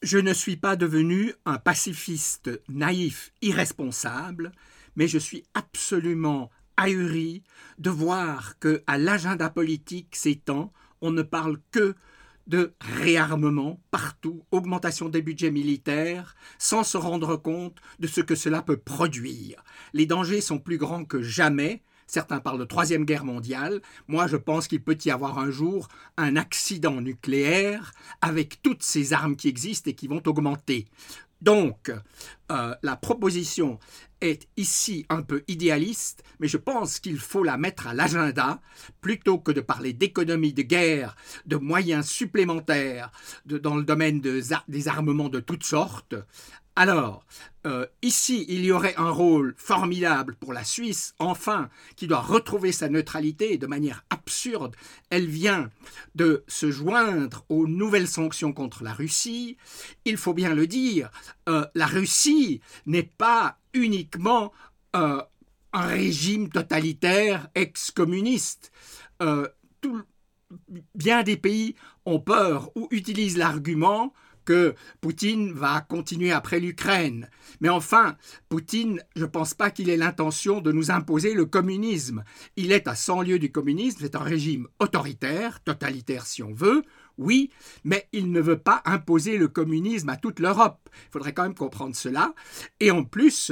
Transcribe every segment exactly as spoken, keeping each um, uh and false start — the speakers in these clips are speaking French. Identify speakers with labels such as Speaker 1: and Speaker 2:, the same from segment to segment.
Speaker 1: Je ne suis pas devenu un pacifiste naïf, irresponsable, mais je suis absolument ahuri de voir qu'à l'agenda politique ces temps, on ne parle que de réarmement partout, augmentation des budgets militaires, sans se rendre compte de ce que cela peut produire. Les dangers sont plus grands que jamais. Certains parlent de troisième guerre mondiale. Moi, je pense qu'il peut y avoir un jour un accident nucléaire avec toutes ces armes qui existent et qui vont augmenter. Donc, euh, la proposition est ici un peu idéaliste, mais je pense qu'il faut la mettre à l'agenda plutôt que de parler d'économie de guerre, de moyens supplémentaires de, dans le domaine de, des armements de toutes sortes. Alors, euh, ici, il y aurait un rôle formidable pour la Suisse, enfin, qui doit retrouver sa neutralité et de manière absurde. Elle vient de se joindre aux nouvelles sanctions contre la Russie. Il faut bien le dire, euh, la Russie n'est pas uniquement euh, un régime totalitaire ex-communiste. Euh, tout, bien des pays ont peur ou utilisent l'argument que Poutine va continuer après l'Ukraine. Mais enfin, Poutine, je ne pense pas qu'il ait l'intention de nous imposer le communisme. Il est à cent lieues du communisme, c'est un régime autoritaire, totalitaire si on veut, oui, mais il ne veut pas imposer le communisme à toute l'Europe. Il faudrait quand même comprendre cela. Et en plus,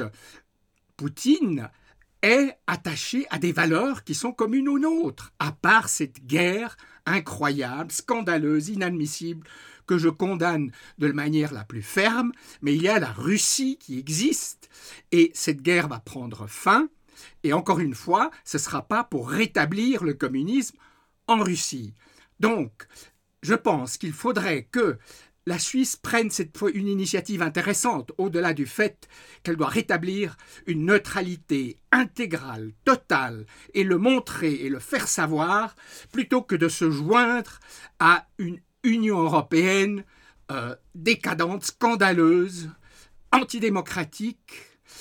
Speaker 1: Poutine est attaché à des valeurs qui sont communes aux nôtres, à part cette guerre incroyable, scandaleuse, inadmissible, que je condamne de manière la plus ferme, mais il y a la Russie qui existe, et cette guerre va prendre fin, et encore une fois, ce ne sera pas pour rétablir le communisme en Russie. Donc, je pense qu'il faudrait que la Suisse prenne cette fois une initiative intéressante, au-delà du fait qu'elle doit rétablir une neutralité intégrale, totale, et le montrer et le faire savoir, plutôt que de se joindre à une Union européenne euh, décadente, scandaleuse, antidémocratique.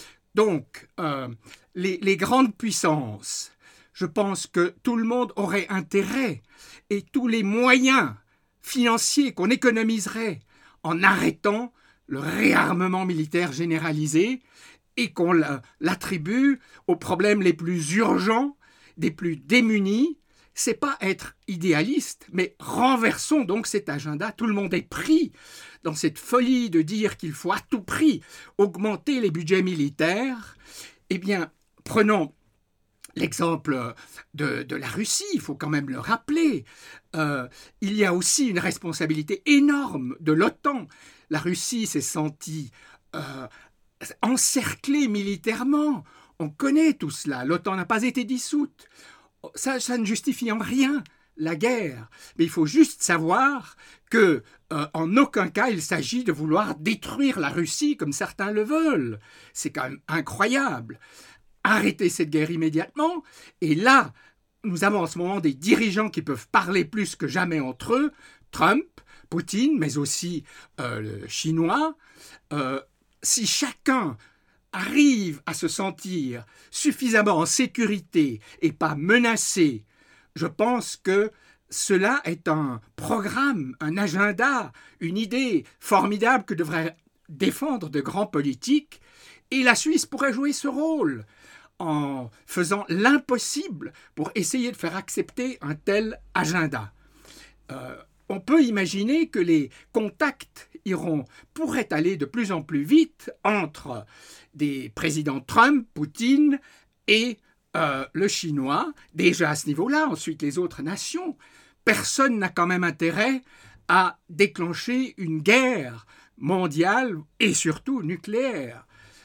Speaker 1: Donc, euh, les, les grandes puissances, je pense que tout le monde aurait intérêt, et tous les moyens financiers qu'on économiserait en arrêtant le réarmement militaire généralisé et qu'on l'attribue aux problèmes les plus urgents, des plus démunis. C'est pas être idéaliste, mais renversons donc cet agenda. Tout le monde est pris dans cette folie de dire qu'il faut à tout prix augmenter les budgets militaires. Eh bien, prenons l'exemple de, de la Russie, il faut quand même le rappeler. Euh, il y a aussi une responsabilité énorme de l'OTAN. La Russie s'est sentie euh, encerclée militairement. On connaît tout cela. L'OTAN n'a pas été dissoute. Ça, ça ne justifie en rien la guerre. Mais il faut juste savoir que, euh, en aucun cas, il s'agit de vouloir détruire la Russie comme certains le veulent. C'est quand même incroyable. Arrêter cette guerre immédiatement. Et là, nous avons en ce moment des dirigeants qui peuvent parler plus que jamais entre eux. Trump, Poutine, mais aussi euh, le Chinois. Euh, si chacun arrive à se sentir suffisamment en sécurité et pas menacé, je pense que cela est un programme, un agenda, une idée formidable que devraient défendre de grands politiques, et la Suisse pourrait jouer ce rôle en faisant l'impossible pour essayer de faire accepter un tel agenda. Euh, on peut imaginer que les contacts iront, pourraient aller de plus en plus vite entre des présidents Trump, Poutine et euh, le Chinois, déjà à ce niveau-là, ensuite les autres nations. Personne n'a quand même intérêt à déclencher une guerre mondiale et surtout nucléaire.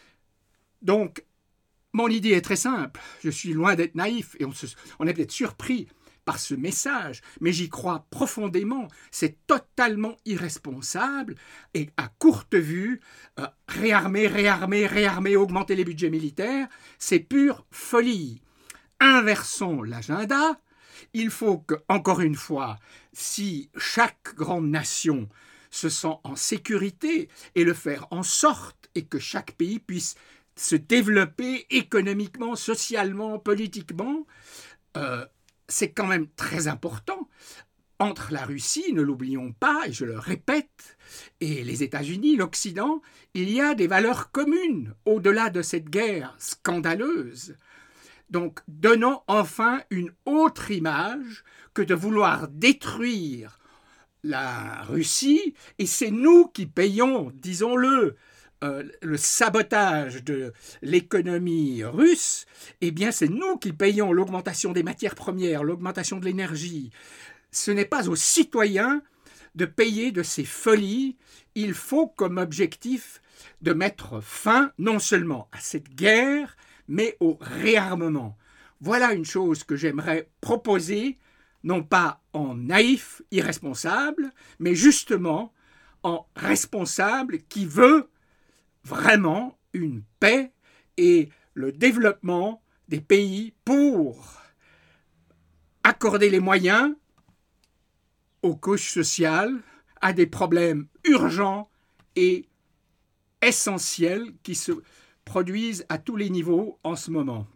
Speaker 1: Donc, mon idée est très simple. Je suis loin d'être naïf et on, se, on est peut-être surpris par ce message, mais j'y crois profondément. C'est totalement irresponsable et à courte vue, euh, réarmer, réarmer, réarmer, augmenter les budgets militaires, c'est pure folie. Inversons l'agenda. Il faut que, encore une fois, si chaque grande nation se sent en sécurité et le faire en sorte et que chaque pays puisse se développer économiquement, socialement, politiquement, euh, c'est quand même très important. entre la Russie, ne l'oublions pas, et je le répète, et les États-Unis, l'Occident, il y a des valeurs communes au-delà de cette guerre scandaleuse. Donc, donnons enfin une autre image que de vouloir détruire la Russie, et c'est nous qui payons, disons-le, euh, le sabotage de l'économie russe, eh bien c'est nous qui payons l'augmentation des matières premières, l'augmentation de l'énergie. Ce n'est pas aux citoyens de payer de ces folies. Il faut comme objectif de mettre fin non seulement à cette guerre, mais au réarmement. Voilà une chose que j'aimerais proposer, non pas en naïf, irresponsable, mais justement en responsable qui veut vraiment une paix et le développement des pays pour accorder les moyens aux couches sociales, à des problèmes urgents et essentiels qui se produisent à tous les niveaux en ce moment.